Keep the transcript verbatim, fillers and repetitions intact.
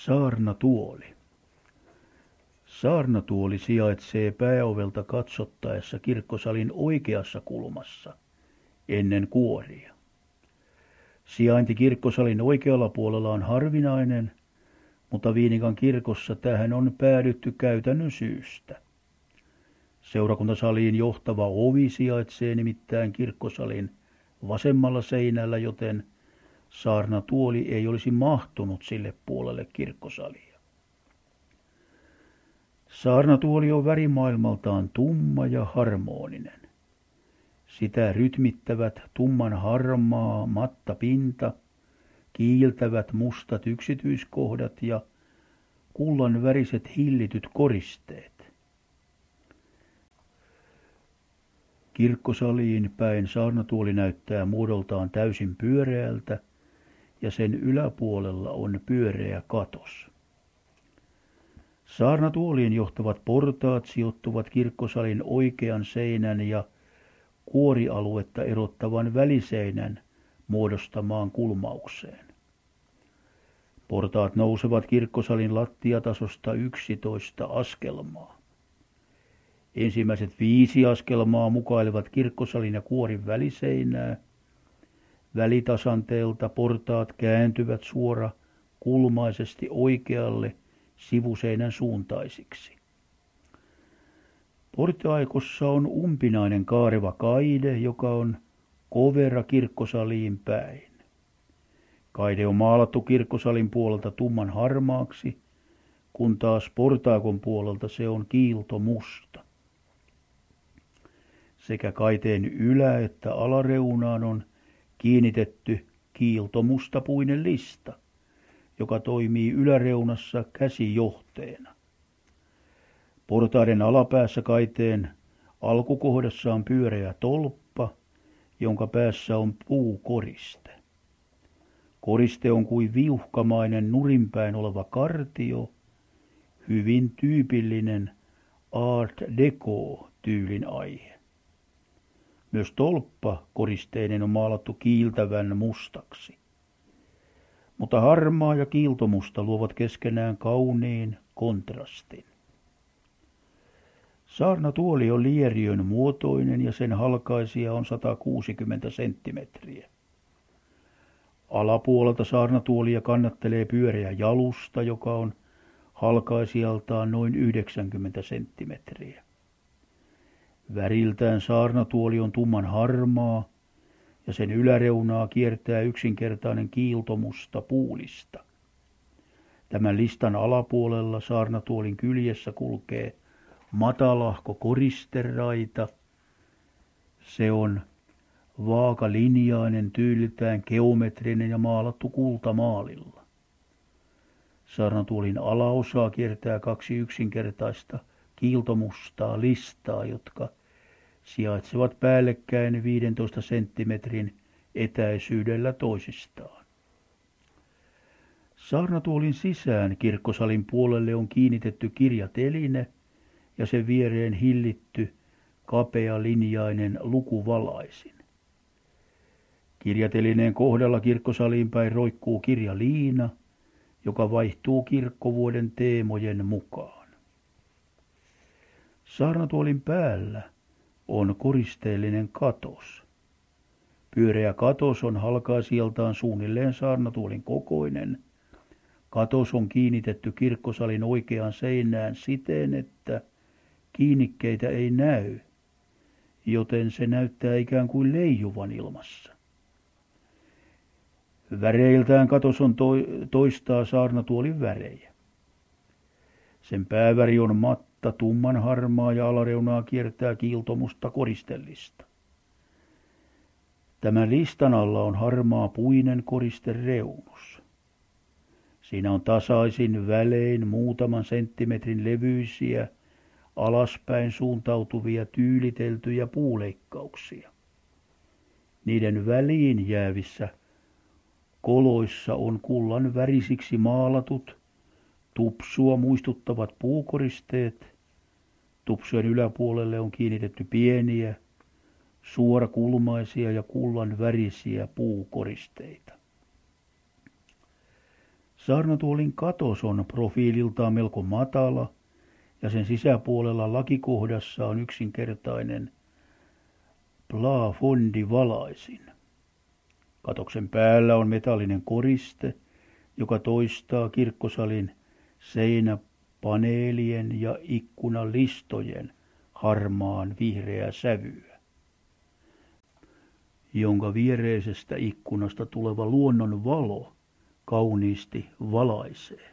Saarnatuoli. Saarnatuoli sijaitsee pääovelta katsottaessa kirkkosalin oikeassa kulmassa, ennen kuoria. Sijainti kirkkosalin oikealla puolella on harvinainen, mutta Viinikan kirkossa tähän on päädytty käytännön syystä. Seurakuntasaliin johtava ovi sijaitsee nimittäin kirkkosalin vasemmalla seinällä, joten saarnatuoli ei olisi mahtunut sille puolelle kirkkosalia. Saarnatuoli on värimaailmaltaan tumma ja harmoninen. Sitä rytmittävät tumman harmaa mattapinta, kiiltävät mustat yksityiskohdat ja kullan väriset hillityt koristeet. Kirkkosaliin päin saarnatuoli näyttää muodoltaan täysin pyöreältä ja sen yläpuolella on pyöreä katos. Saarnatuoliin johtavat portaat sijoittuvat kirkkosalin oikean seinän ja kuorialuetta erottavan väliseinän muodostamaan kulmaukseen. Portaat nousevat kirkkosalin lattiatasosta yksitoista askelmaa. Ensimmäiset viisi askelmaa mukailevat kirkkosalin ja kuorin väliseinää. Välitasanteelta portaat kääntyvät suora kulmaisesti oikealle sivuseinän suuntaisiksi. Portaikossa on umpinainen kaareva kaide, joka on kovera kirkkosaliin päin. Kaide on maalattu kirkkosalin puolelta tumman harmaaksi, kun taas portaikon puolelta se on kiiltomusta. Sekä kaiteen ylä- että alareunaan on kiinnitetty kiiltomustapuinen lista, joka toimii yläreunassa käsijohteena. Portaiden alapäässä kaiteen alkukohdassa on pyöreä tolppa, jonka päässä on puukoriste. Koriste on kuin viuhkamainen nurinpäin oleva kartio, hyvin tyypillinen Art Deco-tyylin aihe. Myös tolppa koristeinen on maalattu kiiltävän mustaksi. Mutta harmaa ja kiiltomusta luovat keskenään kauniin kontrastin. Saarnatuoli on lieriön muotoinen ja sen halkaisija on sata kuusikymmentä senttimetriä. Alapuolelta saarnatuolia kannattelee pyöreä jalusta, joka on halkaisijaltaan noin yhdeksänkymmentä senttimetriä. Väriltään saarnatuoli on tumman harmaa ja sen yläreunaa kiertää yksinkertainen kiiltomusta puulista. Tämän listan alapuolella saarnatuolin kyljessä kulkee matalahko koristeraita. Se on vaakalinjainen, tyyliltään geometrinen ja maalattu kultamaalilla. Saarnatuolin alaosaa kiertää kaksi yksinkertaista kiiltomustaa listaa, jotka sijaitsevat päällekkäin viidentoista senttimetrin etäisyydellä toisistaan. Saarnatuolin sisään kirkkosalin puolelle on kiinnitetty kirjateline ja sen viereen hillitty kapealinjainen lukuvalaisin. Kirjatelineen kohdalla kirkkosaliin päin roikkuu kirjaliina, joka vaihtuu kirkkovuoden teemojen mukaan. Saarnatuolin päällä on koristeellinen katos. Pyöreä katos on halkaisijaltaan suunnilleen saarnatuolin kokoinen. Katos on kiinnitetty kirkkosalin oikeaan seinään siten, että kiinnikkeitä ei näy, joten se näyttää ikään kuin leijuvan ilmassa. Väreiltään katos on toistaa saarnatuolin värejä. Sen pääväri on matta, tumman harmaa ja alareunaa kiertää kiiltomusta koristellista. Tämän listan alla on harmaa puinen koristereunus. Siinä on tasaisin välein muutaman senttimetrin levyisiä, alaspäin suuntautuvia tyyliteltyjä puuleikkauksia. Niiden väliin jäävissä koloissa on kullan värisiksi maalatut, tupsua muistuttavat puukoristeet. Tupsujen yläpuolelle on kiinnitetty pieniä, suorakulmaisia ja kullan värisiä puukoristeita. Saarnatuolin katos on profiililtaan melko matala ja sen sisäpuolella lakikohdassa on yksinkertainen plafondivalaisin. Katoksen päällä on metallinen koriste, joka toistaa kirkkosalin seinäpaneelien ja ikkunalistojen harmaan vihreää sävyä, jonka viereisestä ikkunasta tuleva luonnon valo kauniisti valaisee.